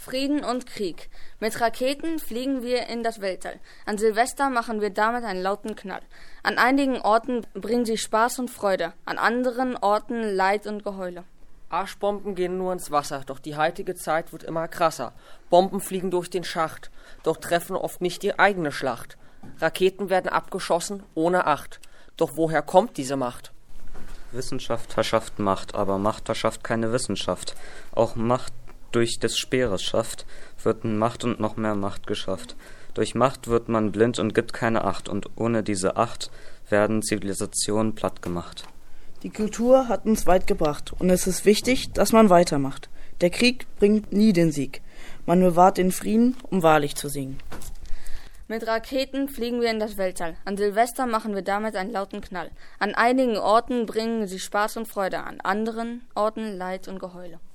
Frieden und Krieg. Mit Raketen fliegen wir in das Weltall. An Silvester machen wir damit einen lauten Knall. An einigen Orten bringen sie Spaß und Freude, an anderen Orten Leid und Geheule. Arschbomben gehen nur ins Wasser, doch die heutige Zeit wird immer krasser. Bomben fliegen durch den Schacht, doch treffen oft nicht die eigene Schlacht. Raketen werden abgeschossen ohne Acht. Doch woher kommt diese Macht? Wissenschaft verschafft Macht, aber Macht verschafft keine Wissenschaft. Auch Macht durch des Speeres schafft, wird Macht und noch mehr Macht geschafft. Durch Macht wird man blind und gibt keine Acht, und ohne diese Acht werden Zivilisationen platt gemacht. Die Kultur hat uns weit gebracht, und es ist wichtig, dass man weitermacht. Der Krieg bringt nie den Sieg. Man bewahrt den Frieden, um wahrlich zu siegen. Mit Raketen fliegen wir in das Weltall. An Silvester machen wir damit einen lauten Knall. An einigen Orten bringen sie Spaß und Freude, an anderen Orten Leid und Geheule.